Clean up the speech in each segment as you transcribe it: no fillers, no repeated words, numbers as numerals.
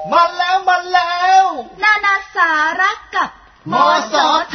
มาแล้วนานาสาระกับมสท.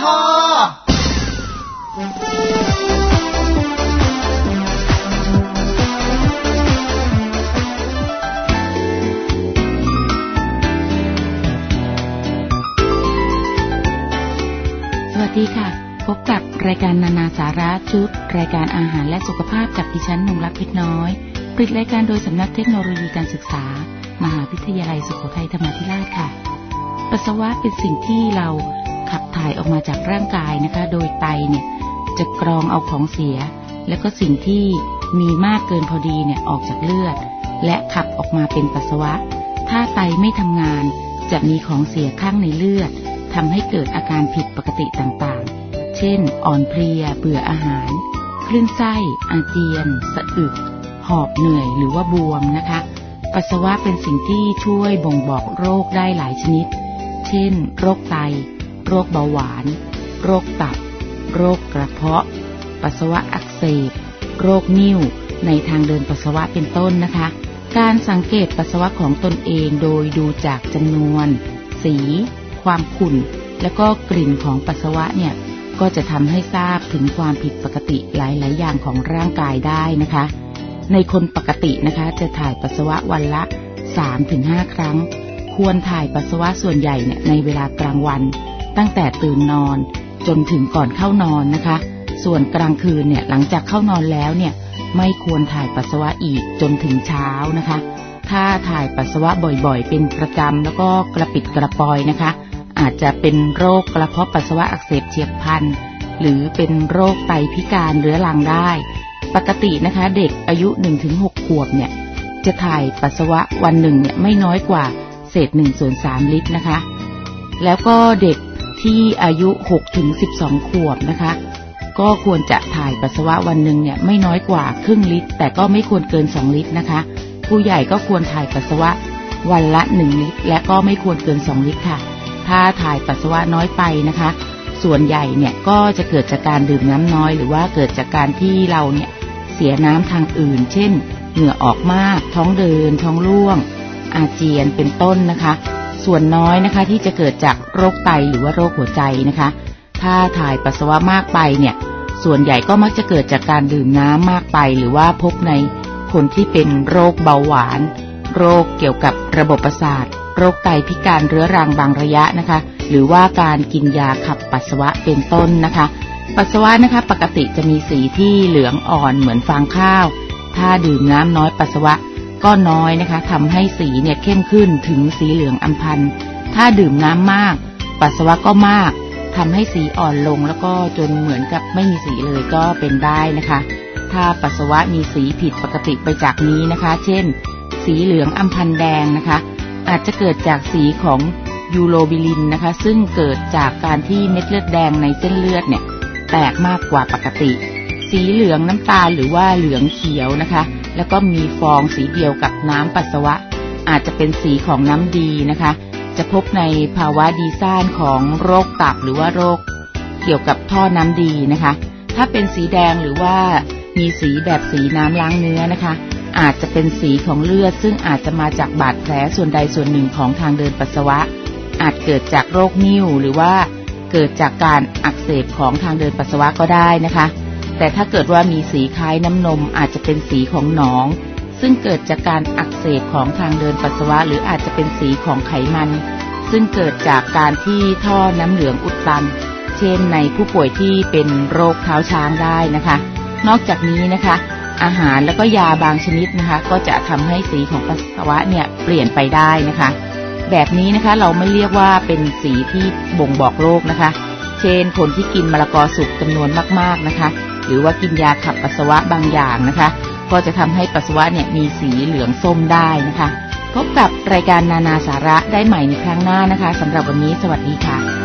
สวัสดีค่ะพบกับรายการนานาสาระชุดรายการอาหารและสุขภาพกับดิฉันนงรักเพชรน้อยผลิตรายการโดยสำนักเทคโนโลยีการศึกษามหาวิทยาลัยสุโขทัยธรรมาธิราชค่ะปัสสาวะเป็นสิ่งที่เราขับถ่ายออกมาจากร่างกายนะคะโดยไตเนี่ยจะกรองเอาของเสียแล้วก็สิ่งที่มีมากเกินพอดีเนี่ยออกจากเลือดและขับออกมาเป็นปัสสาวะถ้าไตไม่ทำงานจะมีของเสียข้างในเลือดทำให้เกิดอาการผิดปกติต่างๆเช่นอ่อนเพลียเบื่ออาหารคลื่นไส้อาเจียนสะอึกหอบเหนื่อยหรือว่าบวมนะคะปัสสาวะเป็นสิ่งที่ช่วยบ่งบอกโรคได้หลายชนิดเช่นโรคไตโรคเบาหวานโรคตับโรคกระเพาะปัสสาวะอักเสบโรคนิ่วในทางเดินปัสสาวะเป็นต้นนะคะการสังเกตปัสสาวะของตนเองโดยดูจากจำนวนสีความขุ่นและก็กลิ่นของปัสสาวะเนี่ยก็จะทำให้ทราบถึงความผิดปกติหลายๆอย่างของร่างกายได้นะคะในคนปกตินะคะจะถ่ายปัสสาวะวันละ 3-5 ครั้งควรถ่ายปัสสาวะส่วนใหญ่เนี่ยในเวลากลางวันตั้งแต่ตื่นนอนจนถึงก่อนเข้านอนนะคะส่วนกลางคืนเนี่ยหลังจากเข้านอนแล้วเนี่ยไม่ควรถ่ายปัสสาวะอีกจนถึงเช้านะคะถ้าถ่ายปัสสาวะบ่อยๆเป็นประจำแล้วก็กระปิดกระปอยนะคะอาจจะเป็นโรคกระเพาะปัสสาวะอักเสบเฉียบพลันหรือเป็นโรคไตพิการเรื้อรังได้ปกตินะคะเด็กอายุ 1-6 ขวบเนี่ยจะถ่ายปัสสาวะวันหนึ่งเนี่ยไม่น้อยกว่าเศษ1/3 ลิตรนะคะแล้วก็เด็กที่อายุ 6-12 ขวบนะคะก็ควรจะถ่ายปัสสาวะวันหนึ่งเนี่ยไม่น้อยกว่าครึ่งลิตรแต่ก็ไม่ควรเกิน2ลิตรนะคะผู้ใหญ่ก็ควรถ่ายปัสสาวะวันละ1ลิตรและก็ไม่ควรเกิน2ลิตรค่ะถ้าถ่ายปัสสาวะน้อยไปนะคะส่วนใหญ่เนี่ยก็จะเกิดจากการดื่มน้ำน้อยหรือว่าเกิดจากการที่เราเนี่ยเสียน้ำทางอื่นเช่นเหงื่อออกมากท้องเดินท้องร่วงอาเจียนเป็นต้นนะคะส่วนน้อยนะคะที่จะเกิดจากโรคไตหรือว่าโรคหัวใจนะคะถ้าถ่ายปัสสาวะมากไปเนี่ยส่วนใหญ่ก็มักจะเกิดจากการดื่มน้ำมากไปหรือว่าพบในคนที่เป็นโรคเบาหวานโรคเกี่ยวกับระบบประสาทโรคไตพิการเรื้อรังบางระยะนะคะหรือว่าการกินยาขับปัสสาวะเป็นต้นนะคะปัสสาวะนะคะปกติจะมีสีที่เหลืองอ่อนเหมือนฟางข้าวถ้าดื่มน้ำน้อยปัสสาวะก็น้อยนะคะทำให้สีเนี่ยเข้มขึ้นถึงสีเหลืองอำพันถ้าดื่มน้ำมากปัสสาวะก็มากทำให้สีอ่อนลงแล้วก็จนเหมือนกับไม่มีสีเลยก็เป็นได้นะคะถ้าปัสสาวะมีสีผิดปกติไปจากนี้นะคะเช่นสีเหลืองอำพันแดงนะคะอาจจะเกิดจากสีของยูโรบิลินนะคะซึ่งเกิดจากการที่เม็ดเลือดแดงในเส้นเลือดเนี่ยแตกมากกว่าปกติสีเหลืองน้ำตาลหรือว่าเหลืองเขียวนะคะแล้วก็มีฟองสีเดียวกับน้ำปัสสาวะอาจจะเป็นสีของน้ำดีนะคะจะพบในภาวะดีซ่านของโรคตับหรือว่าโรคเกี่ยวกับท่อน้ำดีนะคะถ้าเป็นสีแดงหรือว่ามีสีแบบสีน้ำล้างเนื้อนะคะอาจจะเป็นสีของเลือดซึ่งอาจจะมาจากบาดแผลส่วนใดส่วนหนึ่งของทางเดินปัสสาวะอาจเกิดจากโรคนิ่วหรือว่าเกิดจากการอักเสบของทางเดินปัสสาวะก็ได้นะคะแต่ถ้าเกิดว่ามีสีคล้ายน้ำนมอาจจะเป็นสีของหนองซึ่งเกิดจากการอักเสบของทางเดินปัสสาวะหรืออาจจะเป็นสีของไขมันซึ่งเกิดจากการที่ท่อน้ำเหลืองอุดตันเช่นในผู้ป่วยที่เป็นโรคเท้าช้างได้นะคะนอกจากนี้นะคะอาหารแล้วก็ยาบางชนิดนะคะก็จะทำให้สีของปัสสาวะเนี่ยเปลี่ยนไปได้นะคะแบบนี้นะคะเราไม่เรียกว่าเป็นสีที่บ่งบอกโรคนะคะเช่นคนที่กินมะละกอสุกจำนวนมากๆนะคะหรือว่ากินยาขับปัสสาวะบางอย่างนะคะก็จะทำให้ปัสสาวะเนี่ยมีสีเหลืองส้มได้นะคะพบกับรายการนานาสาระได้ใหม่ในครั้งหน้านะคะสำหรับวันนี้สวัสดีค่ะ